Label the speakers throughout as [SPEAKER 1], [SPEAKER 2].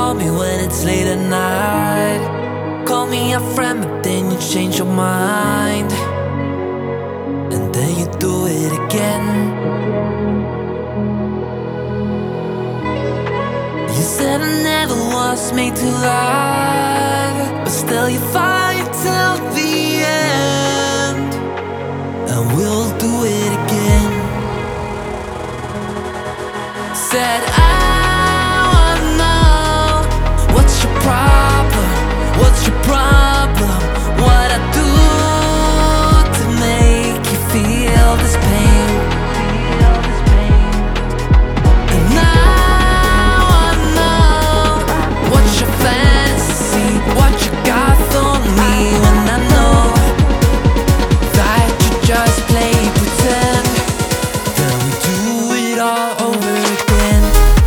[SPEAKER 1] call me when it's late at night. Call me a friend, but then you change your mind, and then you do it again. You said I never was made to love, but still you fight till the end, and we'll do it again. Said I wanna know, what's your problem? What's your problem? What I do to make you feel this pain? And now I know, what's your fantasy? What you got for me? When I know that you just play pretend, then we do it all over again.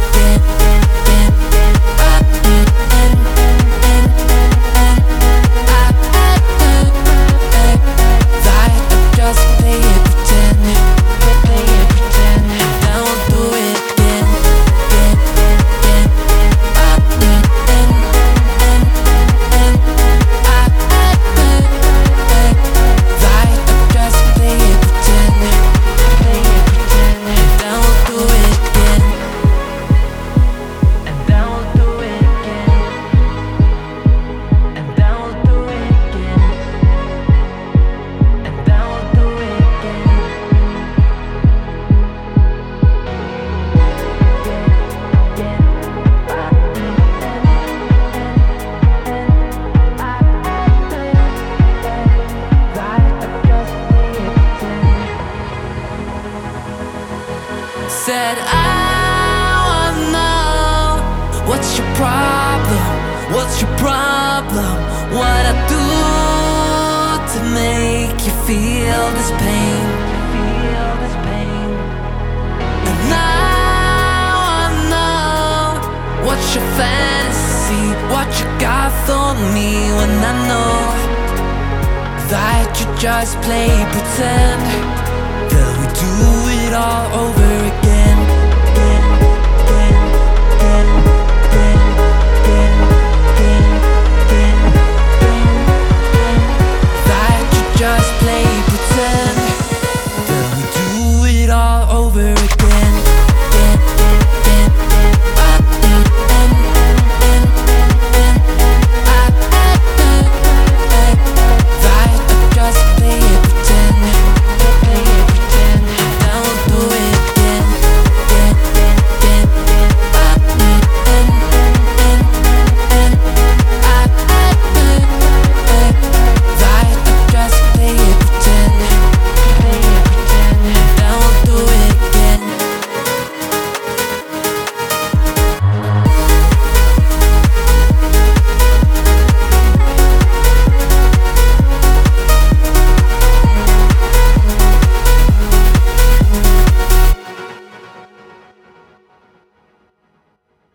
[SPEAKER 1] Said I wanna know, what's your problem? What's your problem? What I do to make you feel this pain? And now I know, what's your fantasy? What you got for me? When I know that you just play pretend, that we do it all over again.